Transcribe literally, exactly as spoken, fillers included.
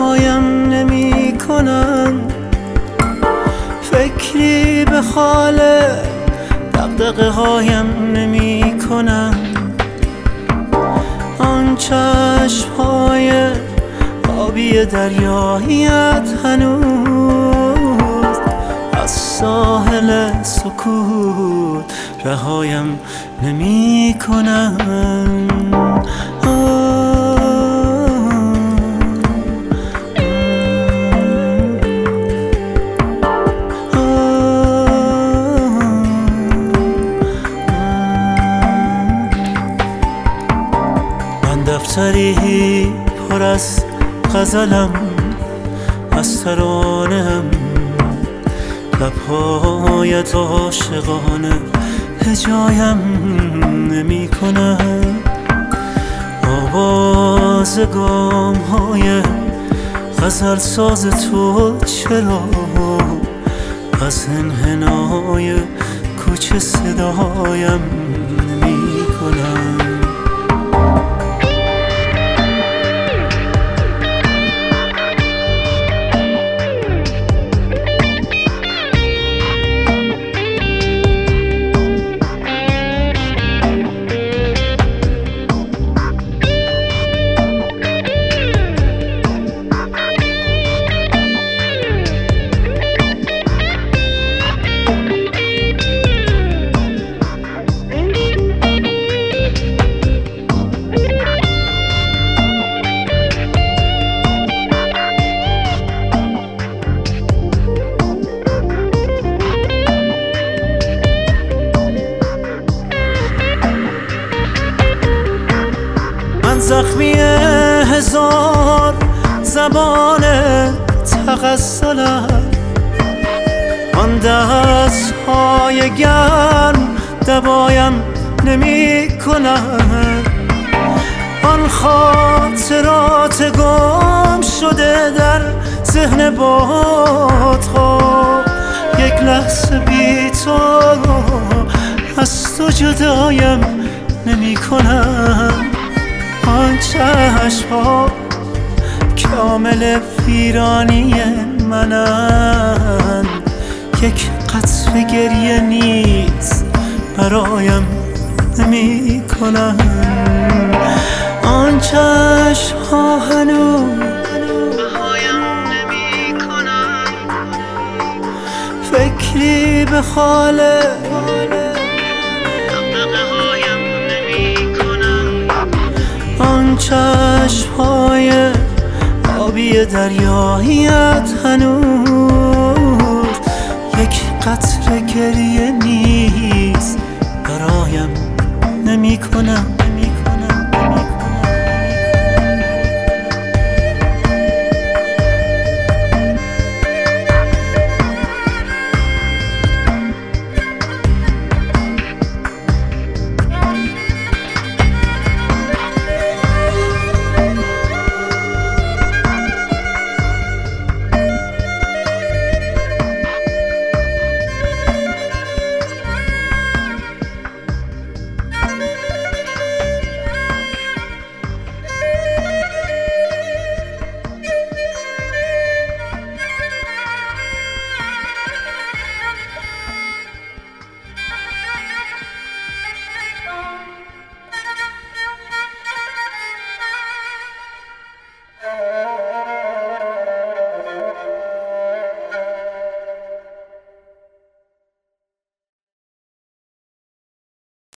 هایم نمی کنن، فکری به خال دغدغه هایم نمی کنن. آن چشم های آبی دریاییت هنوز از ساحل سکوت رهایم نمی کنن. دفتری پر از غزلم، از ترانه‌ام، لب‌هایت عاشقانه هجایم نمی کنن. آواز گام‌های غزل ساز تو چرا از انحنای کوچه صدایم نمی کنن؟ زخمی هزار زبان تغزلم، آن دست های گرم دوایم نمی کنن. آن خاطرات گم شده در ذهن بادها، یک لحظه بی تو از تو جدایم نمی کنن. آن چشم‌ها کامل ویرانی منن، یک قطره گریه نیز برایم نمی کنن. آن چشم‌ها هنوز بهایم نمی کنن، فکری به خال آن چشم‌های آبی دریاییت هنوز یک قطره گریه نیز برایم نمی کنن.